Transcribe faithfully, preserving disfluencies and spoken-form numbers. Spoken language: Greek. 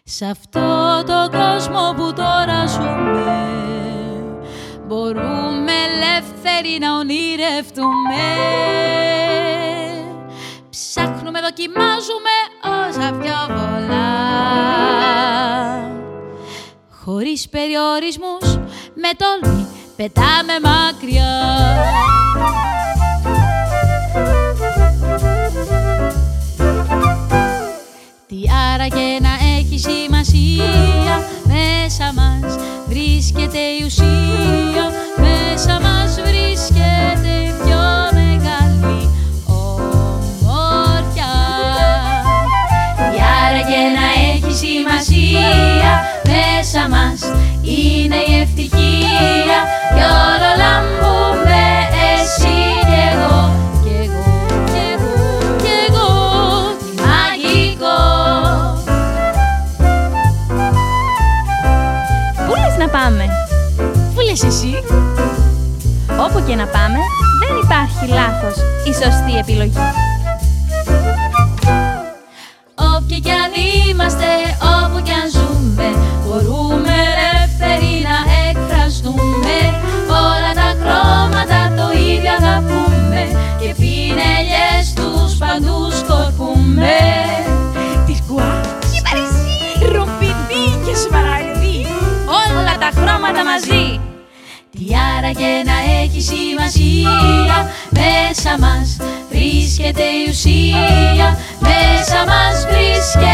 Σ' αυτό το κόσμο που τώρα ζούμε, μπορούμε ελεύθεροι να ονειρευτούμε. Ψάχνουμε, δοκιμάζουμε όσα πιο πολλά, χωρίς περιορισμούς, με τόλμη πετάμε μακριά. Τι άραγε να έχει σημασία, μέσα μας βρίσκεται η ουσία, μέσα μας βρίσκεται η πιο μεγάλη ομορφιά. Τι άραγε να έχει σημασία, μέσα μας είναι η ευτυχία, κι όλο λάμπουμε εσύ κι εγώ, κι εγώ, κι εγώ, κι εγώ, τι μαγικό. Πού λες να πάμε? Πού λες εσύ? Όπου και να πάμε, δεν υπάρχει λάθος η σωστή επιλογή. Όποια κι αν είμαστε, όπου κι αν ζούμε, μπορούμε ελεύθεροι να εκφραστούμε. Όλα τα χρώματα το ίδιο αγαπούμε και πινελιές τους παντού σκορπούμε. Τυρκουά, κυπαρισί, ρομπινί και σμαραγδί, Όλα τα χρώματα μαζί. Τι άραγε να έχει σημασία, μέσα μας βρίσκεται η ουσία, μέσα μας βρίσκεται